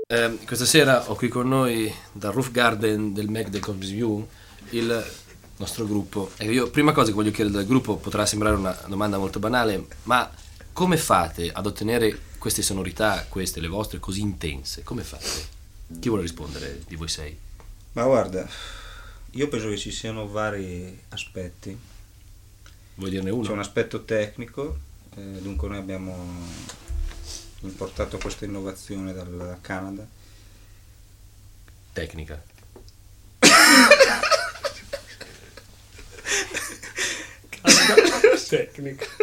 Questa sera ho qui con noi dal Roof Garden del Mac del Cosmos View il nostro gruppo. E io, prima cosa che voglio chiedere del gruppo, potrà sembrare una domanda molto banale, ma come fate ad ottenere queste sonorità, queste, le vostre, così intense? Come fate? Chi vuole rispondere di voi sei? Ma guarda, io penso che ci siano vari aspetti. Vuoi dirne C'è uno? un aspetto tecnico, dunque noi abbiamo importato questa innovazione dal Canada. Tecnica. Tecnica.